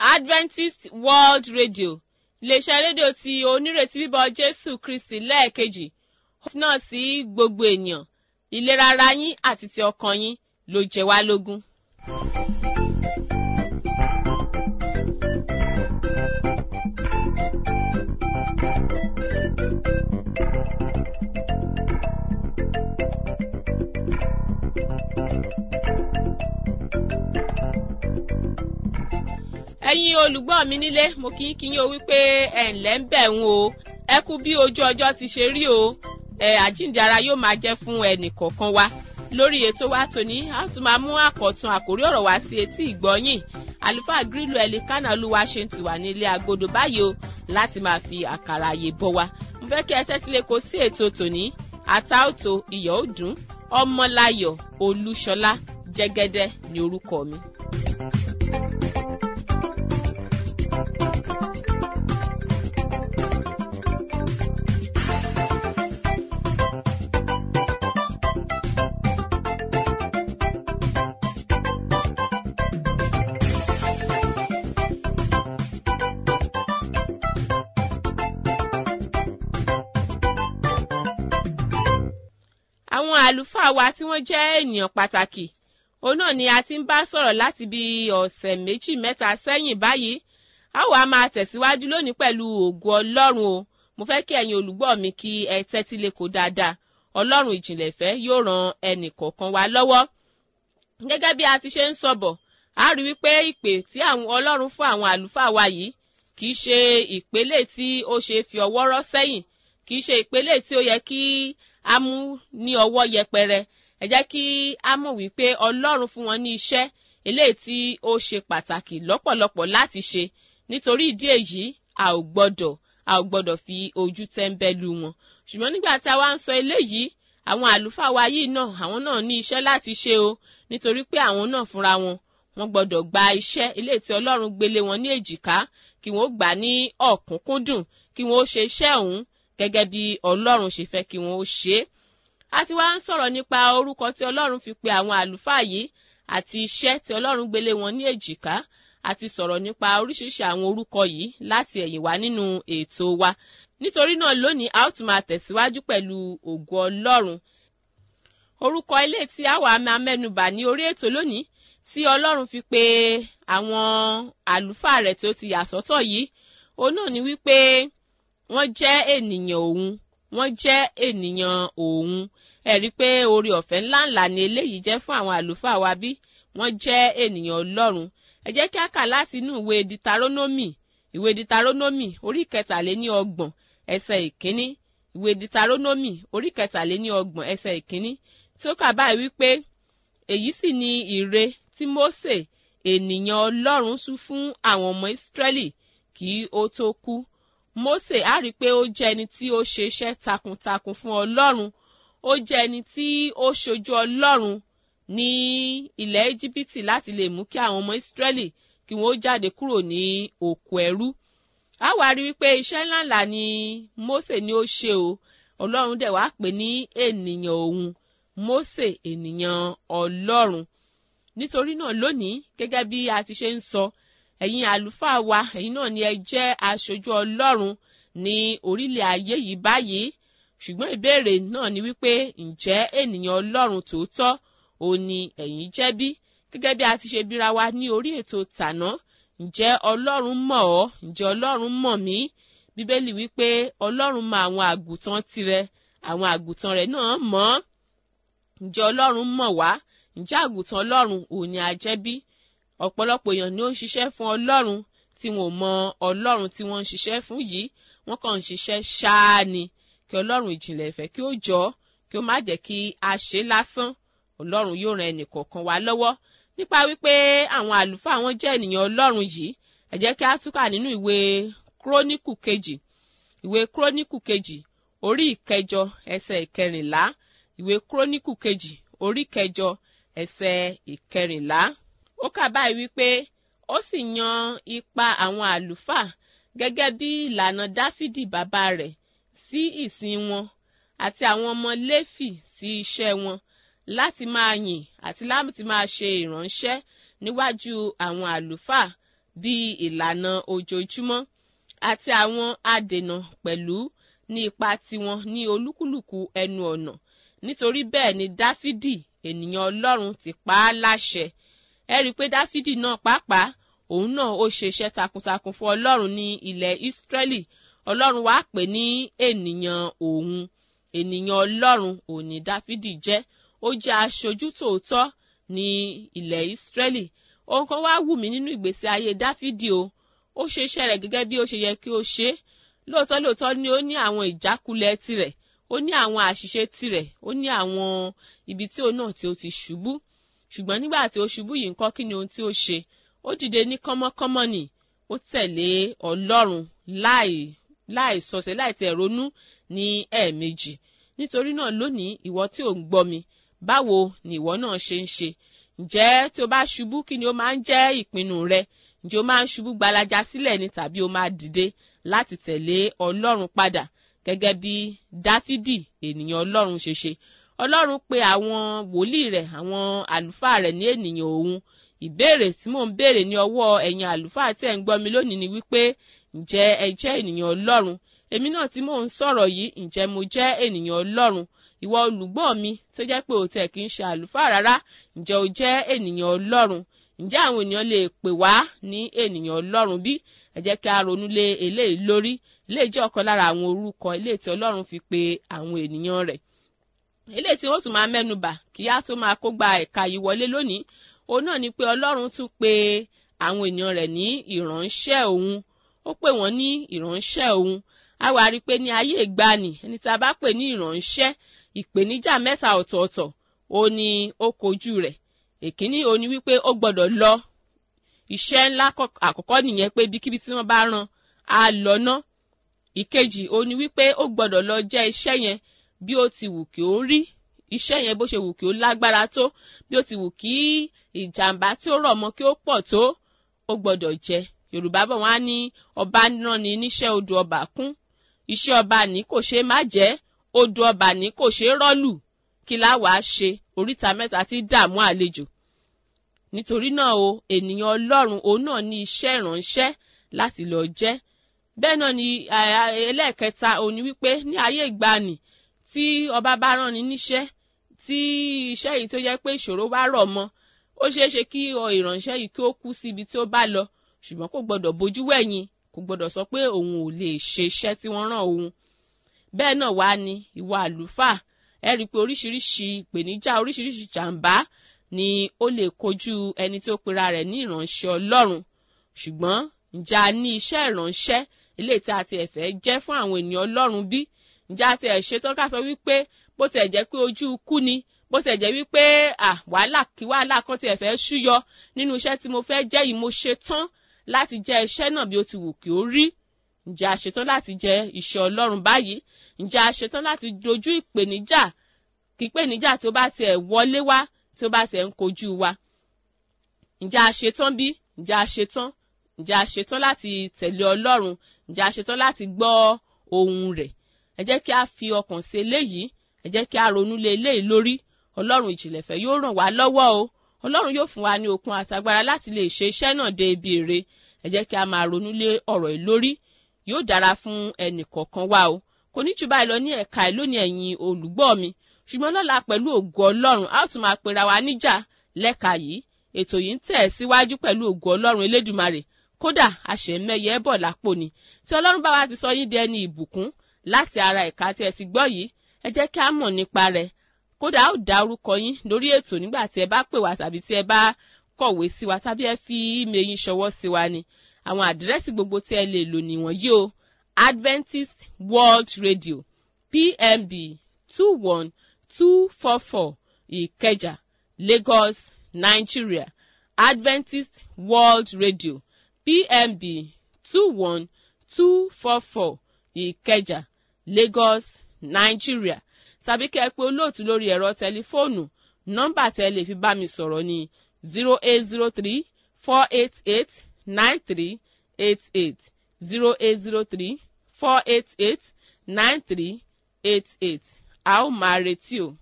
Adventist World Radio iléeṣẹ́ rédíò tí onírètí bíbọ̀ Jésù Kristi lẹ́ẹ̀kejì náà sí gbogbo ènìyàn ìlera ara yín àti ti ọkàn yín ló jẹ wá lógún. ẹ̀yin olùgbọ́ mi nílé mo kí yín o wípé ẹ ǹlẹ́ ń bẹ̀ ń o ẹ kú bí ojú ọjọ́ ti ṣe rí o àjíǹde ara yóò máa jẹ́ fún ẹnì kọ̀ọ̀kan wa lórí ètò wa tòní a tún máa mú àkọ́tun àkórí ọ̀rọ̀ wá sí etí ìgbọ́yìn àlùfáà Grílù Ẹ̀lìkánà Olúwa ṣe ń ti wà nílé agodo báyìí o láti máa fi àkàrà àyè bọ́ wa mo fẹ́ kí ẹ tẹ́tí lé kó sí ètò tòní àtàòtò ìyọ̀ òdùn Ọmọláyọ̀ Olúṣọlá Jẹ́gẹ́dẹ́ ní orúkọ mi. àwọn àlùfáà wa tí wọ́n jẹ́ ènìyàn pàtàkì òun náà ni a ti ń bá sọ̀rọ̀ láti bí ọ̀sẹ̀ méjì mẹ́ta sẹ́yìn báyìí a wá máa tẹ̀síwájú lónìí pẹ̀lú ògo Ọlọ́run o mo fẹ́ kí ẹ̀yin olùgbọ́ mi kí ẹ tẹ́tí lẹ́kọ̀ọ́ dáadáa Ọlọ́run ìjìnlẹ̀ ìfẹ́ yóò ran ẹnì kọ̀ọ̀kan wa lọ́wọ́ gẹ́gẹ́ bí a ti ṣe ń sọ̀bọ̀ a rí wípé ìpè tí àwọn Ọlọ́run fún àwọn àlùfáà wa yìí kì í ṣe ìpele tí ó ṣe fi ọwọ́ rọ́ sẹ́yìn kì í ṣe ìpele tí ó yẹ kí a mú ní ọwọ́ yẹpẹrẹ ẹ jẹ́ kí a mọ̀ wípé Ọlọ́run fún wọn ní iṣẹ́ eléyìí tí ó ṣe pàtàkì lọ́pọ̀lọpọ̀ láti ṣe nítorí ìdí èyí a ò gbọ́dọ̀ fi ojú tẹ́ńbẹ́lú wọn ṣùgbọ́n nígbà tí a wá ń sọ eléyìí àwọn àlùfáà wa yìí náà àwọn náà ní iṣẹ́ láti ṣe o nítorí pé àwọn náà fúnra wọn gbọ́dọ̀ gba iṣẹ́ eléyìí tí Ọlọ́run gbélé wọn ní èjìká kí wọ́n gbà ní ọ̀kúnkúndùn kí wọ́n ṣe iṣẹ́ ọ̀hún gẹ́gẹ́ bí Ọlọ́run ṣe fẹ́ kí wọ́n ó ṣe é. a ti wá ń sọ̀rọ̀ nípa orúkọ tí Ọlọ́run fi pe àwọn àlùfáà yìí àti iṣẹ́ tí Ọlọ́run gbélé wọn ní èjìká a ti sọ̀rọ̀ nípa oríṣiríṣi àwọn orúkọ yìí láti ẹ̀yìn wá nínú ètò wa nítorí náà lónìí a ó tún máa tẹ̀síwájú pẹ̀lú ògo Ọlọ́run. orúkọ ilé tí a wà máa mẹ́nubà ní orí ètò lónìí tí Ọlọ́run fi pe àwọn àlùfáà rẹ̀ tí ó ti yà sọ́tọ̀ yìí òun náà ni wípé wọ́n jẹ́ ènìyàn òun wọ́n jẹ́ ènìyàn òun ẹ rí i pé oore ọ̀fẹ́ ńláńlá ni eléyìí jẹ́ fún àwọn àlùfáà wa bí wọ́n jẹ́ ènìyàn Ọlọ́run ẹ jẹ́ kí a kà láti inú ìwé Ditarónómì orí 23 ẹsẹ̀ ìkíní ìwé Ditarónómì orí 23 ẹsẹ̀ ìkíní tí ó kà báyìí wípé èyí sì ni ìre tí Mósè ènìyàn Ọlọ́run sún fún àwọn ọmọ Ísírẹ́lì kí ó tó kú Mósè á rí i pé ó jẹ́ ẹni tí ó ṣe iṣẹ́ takuntakun fún Ọlọ́run ó jẹ́ ẹni tí ó ṣojú Ọlọ́run ní ilẹ̀ Íjíbítì láti lè mú kí àwọn ọmọ Ísírẹ́lì kí wọ́n ó jáde kúrò ní oko ẹrú á wá rí wípé iṣẹ́ ńláńlá ni Mósè ni ó ṣe o Ọlọ́run dẹ̀ wá pè ní ènìyàn òun Mósè ènìyàn Ọlọ́run nítorí náà lónìí gẹ́gẹ́ bí a ti ṣe ń sọ ẹ̀yin àlùfáà wa ẹ̀yin náà ni ẹ jẹ́ aṣojú Ọlọ́run ní orílẹ̀ ayé yìí báyìí ṣùgbọ́n ìbéèrè náà ni wípé ǹjẹ́ ènìyàn Ọlọ́run tòótọ́ òun ni ẹ̀yin jẹ́ bí gẹ́gẹ́ bí a ti ṣe bíra wa ní orí ètò tàná ǹjẹ́ Ọlọ́run mọ̀ ọ́ ǹjẹ́ Ọlọ́run mọ̀ mí Bíbélì wípé Ọlọ́run mọ àwọn àgùntàn tirẹ̀ àwọn àgùntàn rẹ̀ náà mọ̀ ǹjẹ́ Ọlọ́run mọ̀ wá ǹjẹ́ àgùntàn Ọlọ́run òun ni a jẹ́ bí ọ̀pọ̀lọpọ̀ èèyàn ni ó ń ṣiṣẹ́ fún Ọlọ́run tí wọn ò mọ Ọlọ́run tí wọ́n ń ṣiṣẹ́ fún yìí wọ́n kàn ń ṣiṣẹ́ ṣáá ni kí Ọlọ́run ìjìnlẹ̀ ìfẹ́ kí ó jọ kí ó má jẹ́ kí a ṣe lásán Ọlọ́run yóò ran ẹnì kọ̀ọ̀kan wa lọ́wọ́ nípa wípé àwọn àlùfáà wọn jẹ́ ènìyàn Ọlọ́run yìí ẹ jẹ́ kí a túkà nínú ìwé Kíróníkù kejì orí 9 ẹsẹ̀ 14 ìwé Kíróníkù kejì orí 9 ẹsẹ̀ 14 ó kà báyìí wípé ó sì yan ipa àwọn àlùfáà gẹ́gẹ́ bí ìlànà Dáfídì bàbá rẹ̀ sí ìsìn wọn àti àwọn ọmọ Léfì sí iṣẹ́ wọn láti máa yìn àti láti máa ṣe ìránṣẹ́ níwájú àwọn àlùfáà bíi ìlànà ojoojúmọ́ àti àwọn adènà pẹ̀lú ní ipa tiwọn ní olúkúlùkù ẹnu ọ̀nà nítorí bẹ́ẹ̀ ni dáfídì ènìyàn ọlọ́run ti pa á láṣẹ. ẹ rí i pé dáfídì náà pàápàá òun náà ó ṣe iṣẹ́ takuntakun fún ọlọ́run ní ilẹ̀ ìsírẹ́lì. ọlọ́run wá pè ní ènìyàn òun, ènìyàn ọlọ́run òun ni dáfídì jẹ́. ó jẹ́ aṣojú tòótọ́ ní ilẹ̀ ìsírẹ́lì. ohun kan wá wù mí nínú ìgbésí ayé dáfídì o, ó ṣe iṣẹ́ rẹ̀ gẹ́gẹ́ bí ó ṣe yẹ kí ó ṣe é. lóòótọ́ ni ó ní àwọn ìjákulẹ̀ tirẹ̀, ó ní àwọn àṣìṣe tirẹ̀, ó ní àwọn ibi tí òun náà tí ó ti ṣubú. ṣùgbọ́n nígbà tí ó ṣubú yìí ńkọ́, kí ni ohun tí ó ṣe? ó dìde ní kánmọ́kánmọ́ ni, ó tẹ̀lé ọlọ́run láì sọsẹ̀ láì tẹ̀ ronú ní ẹ̀ẹ̀mejì. nítorí náà lónìí ìwọ tí ò ń gbọ́ mi, báwo ni ìwọ náà ṣe ń ṣe? ǹjẹ́ tí o bá ṣubú, kí ni ó máa ń jẹ́ ìpinnu rẹ? ǹjẹ́ o máa ń ṣubú gbalaja sílẹ̀ ni tàbí o máa dìde láti tẹ̀lé ọlọ́run padà gẹ́gẹ́ bí dáfídì ènìyàn ọlọ́run ṣe ṣe? ọlọ́run pe àwọn wòlíì rẹ̀, àwọn àlùfáà rẹ̀ ní ènìyàn òun. ìbéèrè tí mò ń béèrè ní ọwọ́ ẹ̀yin àlùfáà tí ẹ̀ ń gbọ́ mi lónìí ni wípé ǹjẹ́ ẹ jẹ́ ènìyàn ọlọ́run? èmi náà tí mò ń sọ̀rọ̀ yìí, ǹjẹ́ mo jẹ́ ènìyàn ọlọ́run? ìwọ olùgbọ́ mi tó jẹ́ pé o tẹ̀ kí ń ṣe àlùfáà rárá, ǹjẹ́ o jẹ́ ènìyàn ọlọ́run? ǹjẹ́ àwọn ènìyàn lè pè wá ní ènìyàn ọlọ́run bí? ẹ jẹ́ kí a ronú lé eléyìí lórí. eléyìí jẹ́ ọ̀kan lára àwọn orúkọ eléyìí tí ọlọ́run fi pe àwọn ènìyàn rẹ̀. eléyìí tí wọ́n tún máa mẹ́nubà kí á tó máa kó gba ẹ̀ka yìí wọlé lónìí, òun náà ni pé ọlọ́run tún pe àwọn ènìyàn rẹ̀ ní ìránṣẹ́ òun. ó pè wọ́n ní ìránṣẹ́ òun. a wá rí i pé ní ayé ìgbàanì, ẹni tí a bá pè ní ìránṣẹ́, ìpèníjà mẹ́ta ọ̀tọ̀ọ̀tọ̀ ó ní ó kojú rẹ̀. èkíní ó ní wípé ó gbọ́dọ̀ lọ. iṣẹ́ ńlá àkọ́kọ́ nìyẹn, pé ibikíbi tí wọ́n bá rán á lọ ná. ìkejì ó ní wípé ó gbọ́dọ̀ lọ jẹ́ iṣẹ́ yẹn bí ó ti wù kí ó rí, iṣẹ́ yẹn bó ṣe wù kí ó lágbára tó, bí ó ti wù kí ìjàmbá tí ó rọ̀ mọ́ kí ó pọ̀ tó, ó gbọ́dọ̀ jẹ́. yorùbá bọ̀ wọ́n á ní ọba rán ni níṣẹ́ odò ọba kún. iṣẹ́ ọba ní kò ṣe má jẹ́, odò ọba ní kò ṣe rọ́lù. kí láwàá ṣe? oríta mẹ́ta tí dààmú àlejò. nítorí náà o, ènìyàn ọlọ́run òun náà ní iṣẹ́ ìránṣẹ́ láti lọ jẹ́. bẹ́ẹ̀ náà ni ẹlẹ́ẹ̀kẹta òun ni wípé ní ayé ìgbàanì tí ọba bá rán ni níṣẹ́, tí iṣẹ́ yìí tó yẹ pé ìṣòro wá rọ̀ mọ́, ó ṣeé ṣe kí ìránṣẹ́ yìí kí ó kú sí ibi tí ó bá lọ, ṣùgbọ́n kò gbọ́dọ̀ bojú wẹ̀yìn, kò gbọ́dọ̀ sọ pé òun ò lè ṣe iṣẹ́ tí wọ́n rán òun. bẹ́ẹ̀ náà wá ní ìwà àlùfáà. ẹ rí i pé oríṣiríṣi ìpèníjà, oríṣiríṣi jàǹbá ni ó lè kojú ẹni tí ó pera rẹ̀ ní ìránṣẹ́ ọlọ́run. ṣùgbọ́n ǹjẹ́ a ní iṣẹ́ ìránṣẹ́ eléyìí tí a ti ẹ̀fẹ́ jẹ́ fún àwọn ènìyàn ọlọ́run bí? ǹjẹ́ a ti ẹ̀ ṣetán ká sọ wípé bó ti ẹ̀ jẹ́ pé ojú ikú ni, bó ti ẹ̀ jẹ́ wípé wàhálà kan ti ẹ̀fẹ́ ṣúyọ nínú iṣẹ́ tí mo fẹ́ jẹ́ yìí, mo ṣetán láti jẹ́ iṣẹ́ náà bí ó ti wù kí ó rí? ǹjẹ́ a ṣetán láti jẹ́ iṣẹ́ ọlọ́run báyìí? ǹjẹ́ a ṣetán láti dojú ìpèníjà, kí ìpèníjà tó bá tiẹ̀ wọlé wá, tó bá tiẹ̀ ń kojú wa? ǹjẹ́ a ṣetán bí? ǹjẹ́ a ṣetán? ǹjẹ́ a ṣetán láti tẹ̀lé ọlọ́run? ǹjẹ́ a ṣetán láti gbọ́ ohùn rẹ̀? ẹ jẹ́ kí a fi ọkàn sí eléyìí, ẹ jẹ́ kí a ronú lé eléyìí lórí. ọlọ́run ìjìnlẹ̀fẹ́ yóò ràn wá lọ́wọ́ o. ọlọ́run yóò fún wa ní okun àtagbára láti lè ṣe iṣẹ́ náà dé ibi ire. ẹ jẹ́ kí a máa ronú lé ọ̀rọ̀ yìí lórí. yóò dára fún ẹnì kọ̀ọ̀kan wa o. kò ní jù báyìí lọ ní ẹ̀ka ẹ̀ lónìí, ẹ̀yin olùgbọ́ mi. ṣùgbọ́n lọ́la pẹ̀lú ògo ọlọ́run, a ó tún máa pera wa níjà lẹ́ka yìí. ètò yìí ń tẹ̀ síwájú pẹ̀lú ògo ọlọ́run elédùmarè. kódà àṣẹmẹyẹ bọ̀ lápò ni. tí ọlọ́run bá wa ti sọ yín di ẹni ìbùkún láti ara ẹ̀ka tí ẹ ti gbọ́ yìí, ẹ jẹ́ kí a mọ̀ nípa rẹ̀. kódà ó dá orúkọ yín lórí ètò nígbà tí ẹ bá pè wá tàbí tí ẹ bá kọ̀wé sí wa tàbí ẹ fi ímeèlì yín ṣọwọ́ sí wa ni. àwọn àdírẹ́sì gbogbo tí ẹ lè lò nìwọ̀nyí o. Adventist World Radio, PMB 21244 Ìkẹjà, Lagos, Nigeria. Adventist World Radio, PMB 21244 Ìkẹjà, Lagos, Nigeria. tàbí kẹ́ ẹ pè olóòtú lórí ẹ̀rọ tẹlifóònù. nọ́mbà tẹ́ lè fi bá mi sọ̀rọ̀ ní 0803 488 9388 0803 488 9388. a ó máa retí o.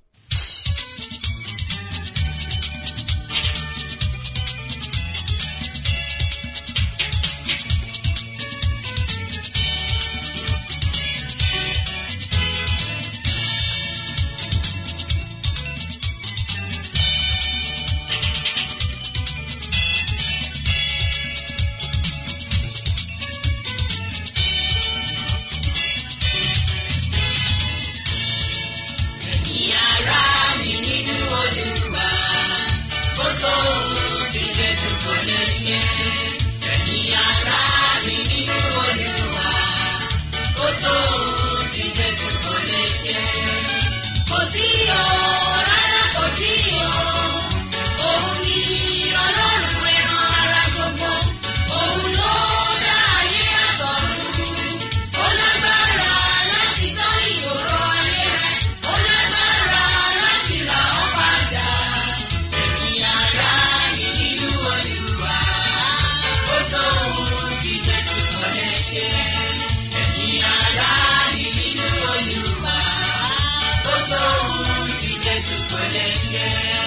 lè ṣe. Ẹ̀yin ará mi nínú Olúwa, kò sóhun tí Jésù kò lè ṣe. Kò sí o, rárá kò sí o. Òun ni Ọlọ́run ẹran ara gbogbo. Òun ló dá ayé àtọ̀run. Ó lágbára láti tán ìṣòro ayé rẹ. Ó lágbára láti rà ọ́ padà. Ẹ̀yin ará mi nínú Olúwa, kò sóhun tí Jésù kò lè ṣe. Ẹ̀yin ará mi nínú Olúwa, kò sóhun tí Jésù kò lè ṣe.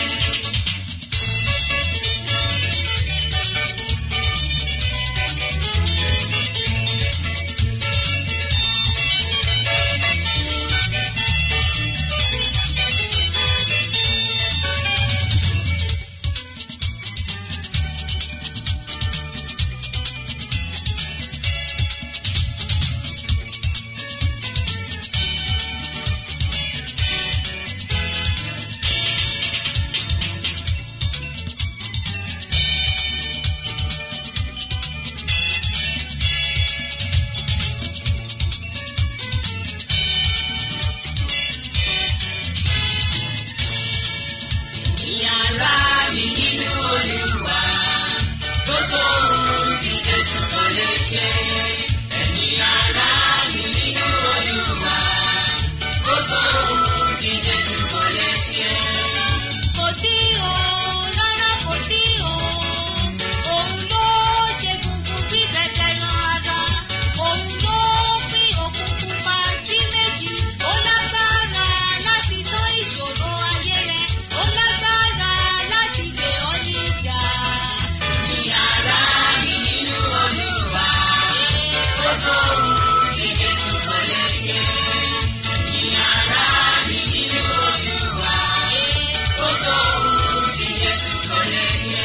Ẹ̀yin ará mi nínú Olúwa, kò sóhun tí Jésù kò lè ṣe. Ẹ̀yin ará mi nínú Olúwa, kò sóhun tí Jésù kò lè ṣe. Kò sí o, rárá kò sí o. Òun ló ṣe gungun bí tẹ̀tẹ̀ yan ara. Òun ló pín òkun pupa sí méjì. Ó lágbára láti tán ìṣòro ayé rẹ. Ó lágbára láti gbé ọ níjà. Ẹ̀yin ará mi nínú Olúwa, kò sóhun tí Jésù kò lè ṣe. Ẹ̀yin ará mi nínú Olúwa, kò sóhun tí Jésù kò lè ṣe.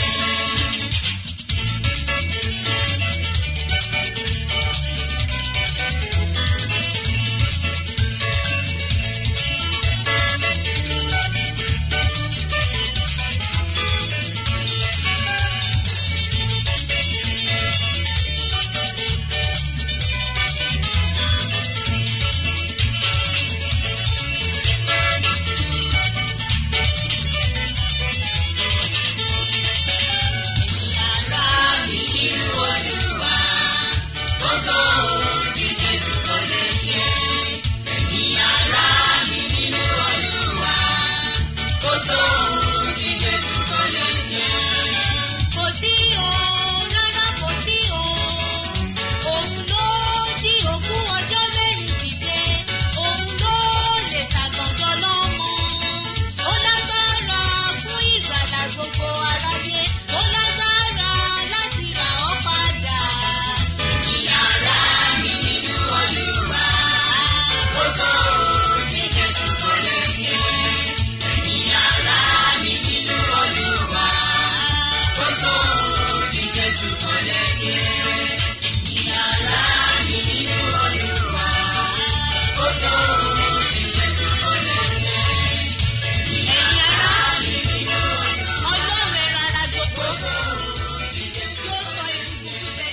Ẹ̀yin ará mi nínú Olúwa, kò sóhun tí Jésù kò lè ṣe. Ẹ̀yin ará mi nínú Olúwa, kò sóhun tí Jésù kò lè ṣe. Kò sí o, rárá kò sí o. Òun ló jí òkú ọjọ́ mẹ́rin dìde. Òun ló lè ṣàgànjọ́ lọ́mọ. Ó lágbára fún ìgbàlà gbogbo aráyé. Ó lágbára láti rà ọ́ padà. Ẹ̀yin ará mi nínú Olúwa, kò sóhun tí Jésù kò lè ṣe. Ẹ̀yin ará mi nínú Olúwa, kò sóhun tí Jésù kò lè ṣe. Ẹ̀yin ará mi nínú Olúwa, kò sóhun tí Jésù kò lè ṣe. Ẹ̀yin ará mi nínú Olúwa, Ọlọ́run ẹran ara gbogbo, kò sóhun tí Jésù kò lè ṣe.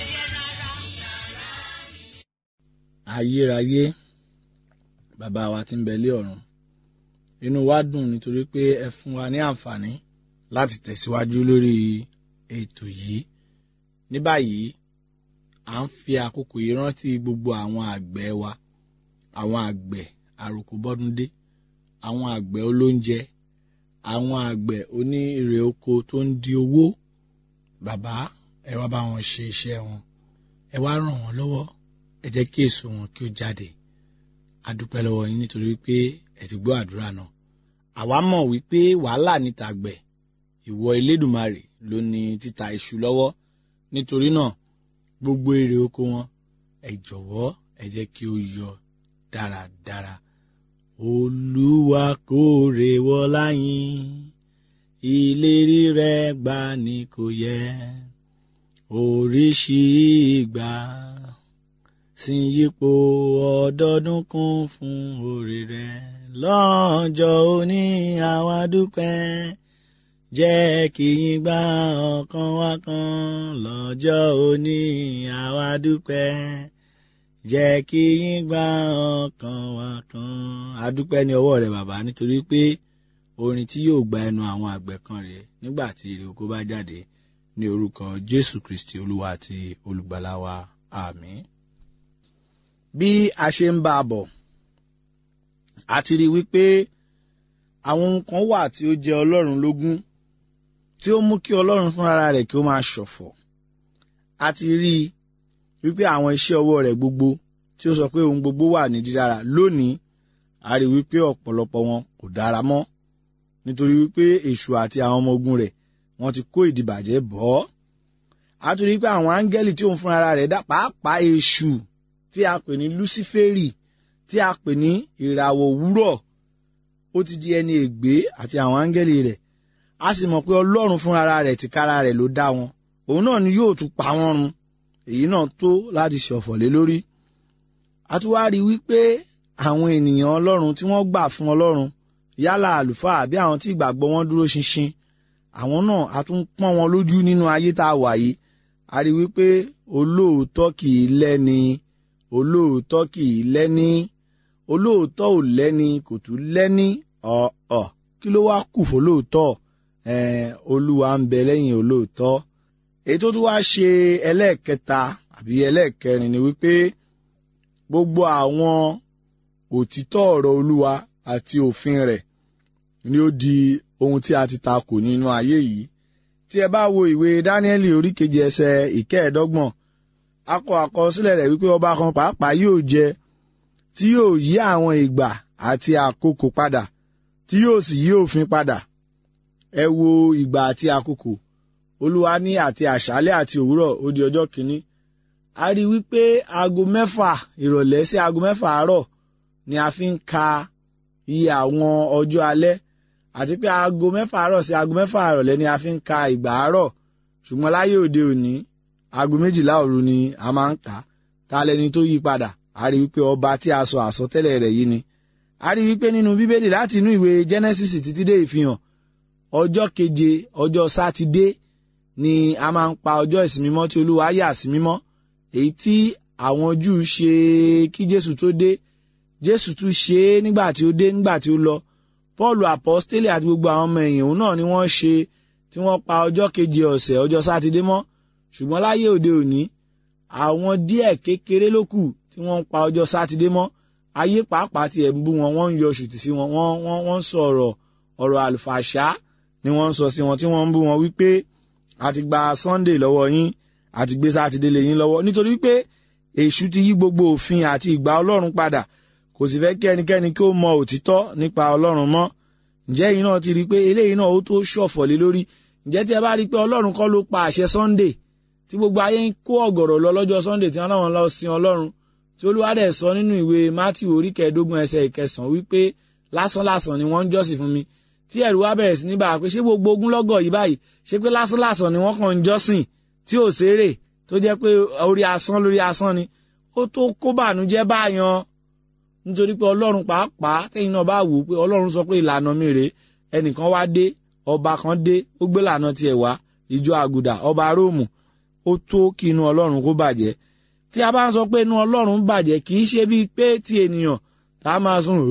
ayérayé bàbá wa tí ń bẹ lé ọ̀run, inú wa dùn nítorí pé ẹ fún wa ní àǹfààní láti tẹ̀síwájú lórí ètò yìí. Ní báyìí à ń fi àkókò yìí rántí gbogbo àwọn àgbẹ̀ wa, àwọn àgbẹ̀ àròkò bọ́dúndé, àwọn àgbẹ̀ olóúnjẹ, àwọn àgbẹ̀ oní èrè oko tó ń di owó. Bàbá, ẹ wá bá wọn ṣe iṣẹ́ wọn, ẹ wá ràn wọ́n lọ́wọ́, ẹ jẹ́ kí èso wọn kí ó jáde. A dúpẹ́ lọ́wọ́ yín nítorí pé ẹ ti gbọ́ àdúrà náà. Àwa mọ̀ wípé wàhálà ní tàgbẹ̀, ìwọ Elédùmarè ló ní títa iṣu lọ́wọ́. Nítorí náà gbogbo èrè oko wọn, ẹ jọ̀wọ́ ẹ jẹ́ kí ó yọ dáradára. Olúwa kórè wọlá yín, ìlérí rẹ̀ gbà ní kò yẹ. Oríṣi ìgbà sì yípo ọdọọdún kún fún oore rẹ̀. Lọ́jọ́ òní àwa dúpẹ́, jẹ́ kí yín gba ọkàn wa kan lọ́jọ́ òní àwa dúpẹ́ jẹ́ kí yín gba ọkàn wa kan. A dúpẹ́ ní ọwọ́ rẹ bàbá nítorí pé orin tí yóò gba ẹnu àwọn àgbẹ̀ kan rèé nígbà tí èrè oko bá jáde, ní orúkọ Jésù Kristi Olúwa àti Olùgbàlà wa, àmín. Bí a ṣe ń bá a bọ̀, a ti rí wípé àwọn ohun kan wà tí ó jẹ Ọlọ́run lógún tí ó mú kí Ọlọ́run fúnra rẹ̀ kí ó máa ṣọ̀fọ̀. A ti rí wípé àwọn iṣẹ́ ọwọ́ rẹ̀ gbogbo tí ó sọ pé ohun gbogbo wà ní dídára, lónìí a rí wípé ọ̀pọ̀lọpọ̀ wọn kò dára mọ́ nítorí wípé èṣù àti àwọn ọmọ ogun rẹ̀ wọ́n ti kó ìdìbàjẹ́ bọ̀ ọ́. A tún rí pé àwọn áńgẹ́lì tí òun fúnra rẹ̀ dá, pàápàá èṣù tí a pè ní Lúsíférì, tí a pè ní ìràwọ̀ òwúrọ̀, ó ti di ẹni ègbé àti àwọn áńgẹ́lì rẹ̀. A sì mọ̀ pé Ọlọ́run fúnra rẹ̀ tìkára rẹ̀ ló dá wọn, òun náà ni yóò tún pa wọ́n run. Èyí náà tó láti ṣọ̀fọ̀ lé lórí. A tún wá rí wípé àwọn ènìyàn Ọlọ́run tí wọ́n gbà fún Ọlọ́run, yálà àlùfáà àbí àwọn tí ìgbàgbọ́ wọn dúró ṣinṣin, àwọn náà a tún pọ́n wọn lójú nínú ayé tá a wà yìí. A rí wípé olóòótọ́ kì í lẹ́ni, olóòótọ́ kì í lẹ́ni, olóòótọ́ ò lẹ́ni, kò tún lẹ́ni. Kí ló wá kù fólóòótọ́? Olúwa ń bẹ lẹ́yìn olóòótọ́. Èyí tó tún wá ṣe ẹlẹ́ẹ̀kẹta àbí ẹlẹ́ẹ̀kẹrin ni wípé gbogbo àwọn òtítọ́ ọ̀rọ̀ Olúwa àti òfin rẹ̀ ni ó di ohun tí a ti takò nínú ayé yìí. Tí ẹ bá wo ìwé Dáníẹ́lì orí 2 ẹsẹ̀ 25, àkọsílẹ̀ rẹ̀ wípé ọba kan pàápàá yóò jẹ tí yóò yí àwọn ìgbà àti àkókò padà, tí yóò sì yí òfin padà. Ẹ wo ìgbà àti àkókò. Olúwa ní àti àṣálẹ́ àti òwúrọ̀ ó di ọjọ́ kìíní. A rí wípé aago 6 ìrọ̀lẹ́ sí aago 6 àárọ̀ ni a fi ń ka iye àwọn ọjọ́ alẹ́, àti pé aago 6 àárọ̀ sí aago 6 ìrọ̀lẹ́ ni a fi ń ka ìgbà àárọ̀. Ṣùgbọ́n láyé òde òní aago 12 òru ni a máa ń kà. Ta lẹni tó yí padà? A rí wípé ọba tí a sọ àsọtẹ́lẹ̀ rẹ̀ yìí ni. A rí wípé nínú Bíbélì láti inú ìwé Genesis títí dé Ìfihàn, ọjọ́ keje, ọjọ́ Sátidé ni a máa ń pa ọjọ́ ìsinmi mọ́ tí Olúwa yà sí mímọ́, èyí tí àwọn Júù ṣe kí Jésù tó dé. Jésù tún ṣe é nígbà tí ó dé, nígbà tí ó lọ. Pọ́ọ̀lù àpọ́stélì àti gbogbo àwọn ọmọ ẹ̀yìn òun náà ni wọ́n ṣe tí wọ́n pa ọjọ́ keje ọ̀sẹ̀, ọjọ́ Sátidé mọ́. Ṣùgbọ́n láyé òde òní àwọn díẹ̀ kékeré ló kù tí wọ́n ń pa ọjọ́ Sátidé mọ́. Ayé pàápàá tiẹ̀ ń bú wọn, wọ́n ń yọ ṣùtì sí wọn, wọ́n ń sọ ọ̀rọ̀ àlùfàṣá ni wọ́n ń sọ sí wọn, tí wọ́n ń bú wọn wípé a ti gba Sunday lọ́wọ́ yín, a ti gbé Sátidé lé yín lọ́wọ́, nítorí wípé èṣù ti yí gbogbo òfin àti ìgbà Ọlọ́run padà. Kò sì fẹ́ kí ẹnikẹ́ni kí ó mọ òtítọ́ nípa Ọlọ́run mọ́. Ǹjẹ́ ẹ̀yin náà ti rí i pé eléyìí náà ó tó ṣọ̀fọ̀ lé lórí? Ǹjẹ́ tí ẹ bá rí i pé Ọlọ́run kọ́ ló pa àṣẹ Sunday, tí gbogbo ayé ń kó ọ̀gọ̀rọ̀ lọ lọ́jọ́ Sunday tí wọ́n náà lọ sin Ọlọ́run, tí Olúwa dẹ̀ sọ nínú ìwé Mátíù orí 15 ẹsẹ̀ 9 wípé lásán ni wọ́n ń jọ́sìn fún mi, tí ẹ̀rù wá bẹ̀rẹ̀ sí ní bá a pé ṣé gbogbo ogunlọ́gọ̀ yìí báyìí ṣé pé lásán ni wọ́n kàn ń jọ́sìn tí ò ṣeré, tó jẹ́ pé orí asán lórí asán ni. Ó tó kó bànújẹ́ báyan, nítorí pé Ọlọ́run pàápàá tẹ́yìn náà bá wò ó pé Ọlọ́run sọ pé ìlànà mi rèé, ẹnìkan wá dé, ọba kan dé, ó gbé ìlànà tiẹ̀ wá, ìjọ àgùdà, ọba Róòmù. Ó tó kí inú Ọlọ́run kó bàjẹ́. Tí a bá ń sọ pé inú Ọlọ́run bàjẹ́, kì í ṣe bíi pé ti ènìyàn tá a máa sún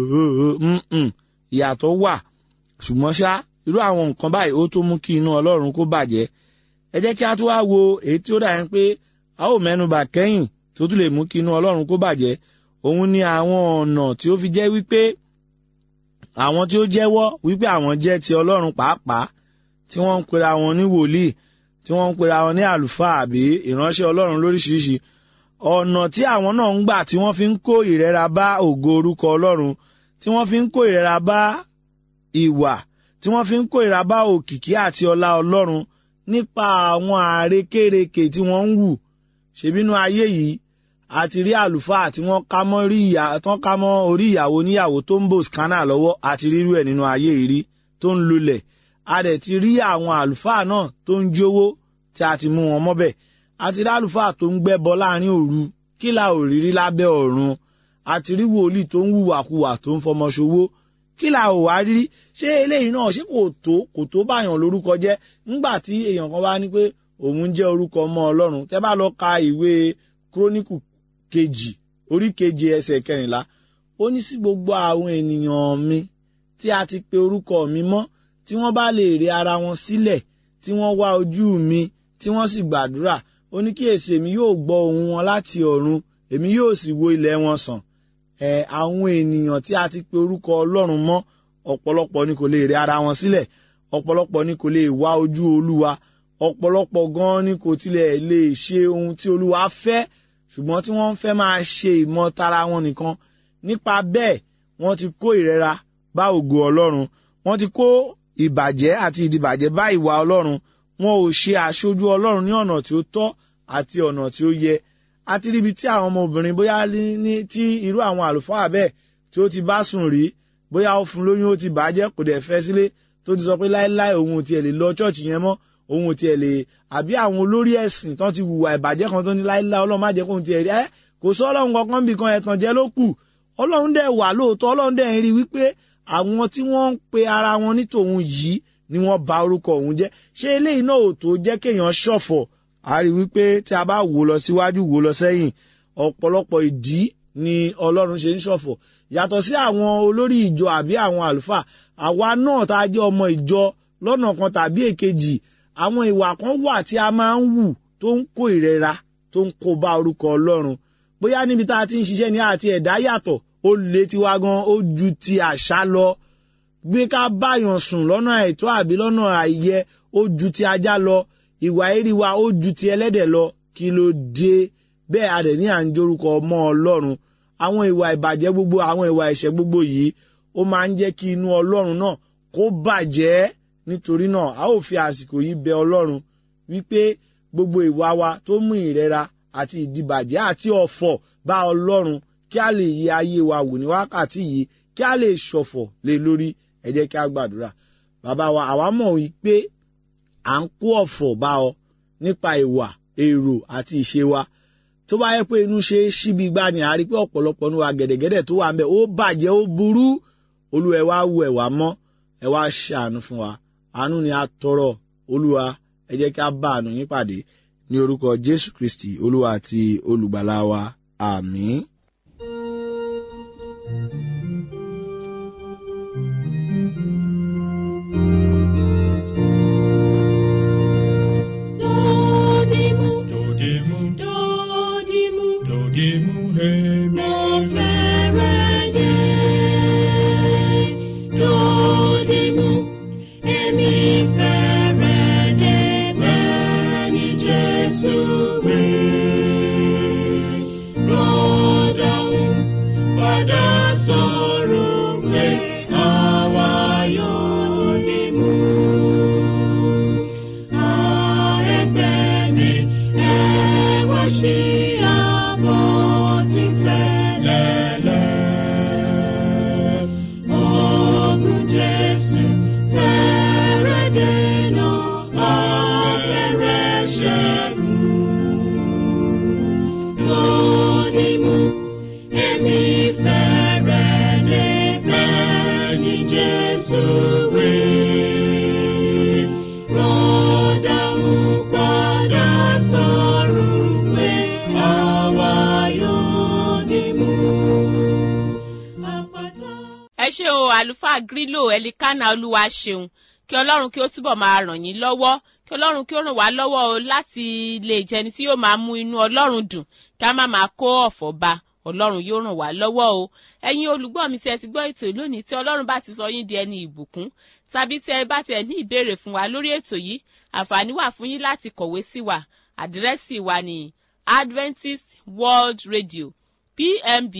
ìyàtọ̀ wà. Ṣùgbọ́n ṣá irú àwọn nǹkan báyìí ó tó mú kí inú Ọlọ́run kó bàjẹ́. Ẹ jẹ́ kí a tún wá wo èyí tí ó dà yẹn pé a ó mẹ́nubà kẹ́yìn tó tún lè mú kí inú Ọlọ́run kó bàjẹ́. Òun ni àwọn ọ̀nà tí ó fi jẹ́ wípé àwọn tí ó jẹ́wọ́ wípé àwọn jẹ́ ti Ọlọ́run pàápàá, tí wọ́n ń pera wọn ní wòlíì, tí wọ́n ń pera wọn ní àlùfáà àbí ìránṣẹ́ Ọlọ́run lóríṣiríṣi, ọ̀nà tí àwọn náà ń gbà tí wọ́n fi ń kó ìrẹ́ra bá ògo orúkọ Ọlọ́run, tí wọ́n fi ń kó ìrẹ́ra bá ìwà, tí wọ́n fi ń kó ìrẹ́ra bá òkìkí àti ọlá Ọlọ́run nípa àwọn àrékérekè tí wọ́n ń wù. Ṣèbínú ayé yìí a ti rí àlùfáà tí wọ́n ká mọ́ orí ìyàwó níyàwó tó ń bò scanner lọ́wọ́, a ti rírú ẹ̀ nínú ayé yìí rí tó ń lulẹ̀. A dẹ̀ ti rí àwọn àlùfáà náà tó ń jówó tí a ti mú wọn mọ́bẹ̀. A ti rí àlùfáà tó ń gbẹ́bọ láàrin òru, kí la ò rírí lábẹ́ ọ̀run. A ti rí wòlíì tó ń hùwàkuwà tó ń fọmọ ṣòwò, kí la ò wá rí ṣé eléyìí náà ṣé kò tó báyàn lórúkọ jẹ́ nígbà tí èèyàn kan bá ní pé òun jẹ́ orúkọ ọmọ Ọlọ́run tẹ́ bá lọ ka ìwé Kíróníkù kejì orí keje ẹsẹ̀ 14 ó ní sí gbogbo àwọn ènìyàn mi tí a ti pe orúkọ mi mọ́ tí wọ́n bá lè rẹ ara wọn sílẹ̀ tí wọ́n wá ojú mi tí wọ́n sì gbàdúrà ó ní kíyèsí èmi yóò gbọ́ ohùn wọn láti ọ̀run èmi yóò sì wo ilẹ̀ wọn sàn. Àwọn ènìyàn tí a ti pe orúkọ Ọlọ́run mọ́ ọ̀pọ̀lọpọ̀ ni kò lè rẹ ara wọn sílẹ̀ ọ̀pọ̀lọpọ̀ ni kò lè wá ojú Olúwa ọ̀pọ̀lọpọ̀ gan ni kò tilẹ̀ lè ṣe ohun tí Olúwa fẹ́ ṣùgbọ́n tí wọ́n fẹ́ máa ṣe ìmọ̀tara wọn nìkan nípa bẹ́ẹ̀ wọ́n ti kó ìrẹ́ra bá ògo Ọlọ́run wọ́n ti kó ìbàjẹ́ àti ìdìbàjẹ́ bá ìwà Ọlọ́run wọn ò ṣe aṣojú Ọlọ́run ní ọ̀nà tí ó tọ́ àti ọ̀nà tí ó yẹ àti ríbi tí àwọn ọmọbìnrin bóyá ní tí irú àwọn àlùfáà bẹ́ẹ̀ tí ó ti bá sùn rí bóyá ó fún lóyún ó ti bàjẹ́ kò dẹ̀ fẹ́ sílé tó ti sọ pé láéláé òun ò tiẹ̀ lè lọ ṣọ́ọ̀ṣì yẹn mọ́ òun ò tiẹ̀ lè àbí àwọn olórí ẹ̀sìn tán ti hùwà ìbàjẹ́ kan tó ní láéláé Ọlọ́run má jẹ́ kóun tiẹ̀ rí kò sọ Ọlọ́run kankan bì kan ẹ̀tàn jẹ́ ló kù Ọlọ́run dẹ̀ wà lóòótọ́ Ọlọ́run dẹ̀ ń rí wípé àwọn tí wọ́n ń pe ara wọn ní tòun yìí ni wọ́n bà orúkọ òun jẹ́ ṣé eléyìí náà ò tó jẹ́ kéèyàn ṣọ̀fọ̀ a rí wípé tí a bá wò lọ síwájú wò lọ sẹ́yìn ọ̀pọ̀lọpọ̀ ìdí ni Ọlọ́run ṣe ń ṣọ̀fọ̀ yàtọ̀ sí àwọn olórí ìjọ àbí àwọn àlùfáà àwa náà tá a jẹ́ ọmọ ìjọ lọ́nà kan tàbí èkejì àwọn ìwà kan wà tí a máa ń wù tó ń kó ìrẹ́ra tó ń kó bá orúkọ Ọlọ́run bóyá níbi tá a ti ń ṣiṣẹ́ ní àti ẹ̀dá yàtọ̀ ó lè tiwa gan ó ju ti àṣà lọ gbé ká báyàn sùn lọ́nà àìtọ́ àbí lọ́nà àìyẹ ó ju ti ajá lọ ìwà èrí wa ó ju ti ẹlẹ́dẹ̀ lọ kí ló dé bẹ́ẹ̀ adẹ̀ ní à ń jórúkọ ọmọ Ọlọ́run àwọn ìwà ìbàjẹ́ gbogbo àwọn ìwà ẹ̀ṣẹ̀ gbogbo yìí ó máa ń jẹ́ kí inú Ọlọ́run náà kó bàjẹ́ nítorí náà a ó fi àsìkò yìí bẹ Ọlọ́run wípé gbogbo ìwà wa tó mú ìrẹ́ra àti ìdìbàjẹ́ àti ọ̀fọ̀ bá Ọlọ́run kí a lè yẹ ayé wa wò ní wákàtí yìí kí a lè ṣọ̀fọ̀ lé lórí ẹ jẹ́ kí a gbàdúrà bàbá wa àwa mọ̀ wípé à ń kó ọ̀fọ̀ bá ọ nípa ìwà èrò àti ìṣe wa tó bá yẹ pé inú ṣe síbi gbá ni a rí pé ọ̀pọ̀lọpọ̀ ní wa gẹ̀dẹ̀gẹ̀dẹ̀ tó wà ń bẹ̀ ó bàjẹ́ ó burú Olúwa ẹ wá wò ẹ wá mọ́ ẹ wá ṣàánú fún wa àánú ni a tọrọ Olúwa ẹ jẹ́ kí a bá àánú yín pàdé ní orúkọ Jésù Kristi Olúwa àti olùgbàlà wa àmín. ṣé o àlùfáà Grílò Ẹlikánà Olúwa ṣeun kí Ọlọ́run kí ó túbọ̀ máa ràn yín lọ́wọ́ kí Ọlọ́run kí ó ràn wá lọ́wọ́ o láti lè jẹni tí yóò máa mú inú Ọlọ́run dùn kí a má máa kó ọ̀fọ̀ bá Ọlọ́run yóò ràn wá lọ́wọ́ o ẹ̀yin olùgbọ́ mi tí ẹ ti gbọ́ ètò lónìí tí Ọlọ́run bá ti sọ yín di ẹni ìbùkún tàbí tí ẹ bá tiẹ̀ ní ìbéèrè fún wa lórí ètò yìí àǹfààní wà fún yín láti kọ̀wé sí wa àdírẹ́sì wa ní Adventist World Radio PMB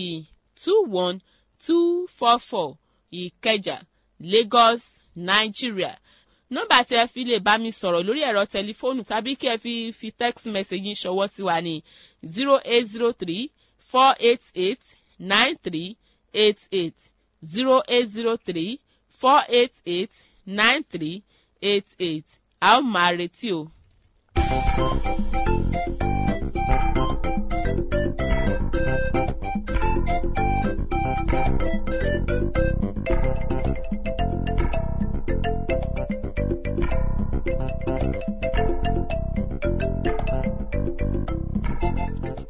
21244 Ìkẹjà Lagos Nigeria nọ́mbà tí ẹ fi lè bá mi sọ̀rọ̀ lórí ẹ̀rọ tẹlifóònù tàbí kí ẹ fi text message yín ṣọwọ́ sí wa ní 0803-488-9388 0803-488-9388 a ó máa retí o.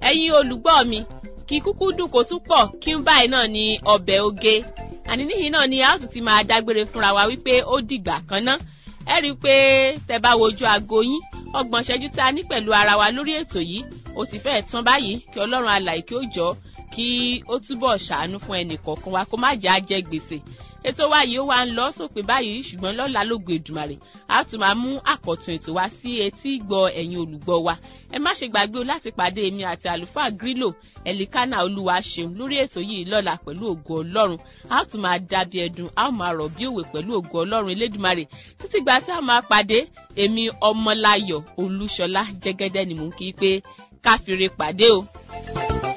ẹ̀yin olùgbọ́ mi kí kúkú dùn kó tún pọ̀ kí n báyìí náà ní ọbẹ̀ oge àní níyìn náà ni a ó tún ti máa dágbére fúnra wa wípé ó dìgbà kan ná ẹ rí i pé tẹ bá wojú aago yín 30 ìṣẹ́jú tí a ní pẹ̀lú ara wa lórí ètò yìí ó ti fẹ́ẹ̀ tán báyìí kí Ọlọ́run alààyè kí ó jọ kí ó túbọ̀ ṣàánú fún ẹnì kọ̀ọ̀kan wa kó má jẹ́ á jẹ gbèsè ètò wa yìí ó wá ń lọ sópin báyìí ṣùgbọ́n lọ́la lógo Èdùmàrè a tún máa mú àkọ́tún ètò wa sí etí gbọ́ ẹ̀yin olùgbọ́ wa ẹ má ṣe gbàgbé o láti pàdé èmi àti àlùfáà Grílò Ẹ̀líkánà Olúwaṣeun lórí ètò yìí lọ́la pẹ̀lú ògo Ọlọ́run a tún máa dàbí ẹdun a ó máa rọ̀ bí òwe pẹ̀lú ògo Ọlọ́run Elédùmarè títí gbà tí a máa pàdé èmi Ọmọláyọ̀ Olúṣọlá Jẹ́gẹ́dẹ́ ni mò ń kí pé káfíńre pàdé o.